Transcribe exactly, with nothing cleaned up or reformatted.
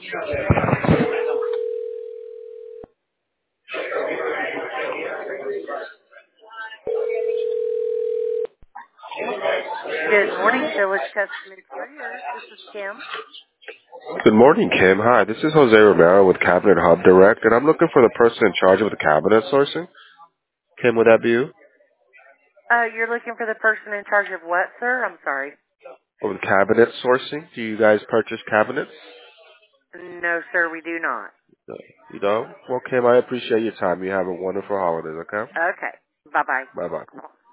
Good morning, Village Custom Interiors. This is Kim. Good morning, Kim. Hi, this is Jose Romero with Cabinet Hub Direct, and I'm looking for the person in charge of the cabinet sourcing. Kim, would that be you? Uh, you're looking for the person in charge of what, sir? I'm sorry. Or the cabinet sourcing? Do you guys purchase cabinets? No, sir, we do not. No. You don't? Well, Kim, I appreciate your time. You have a wonderful holiday, okay? Okay. Bye-bye. Bye-bye.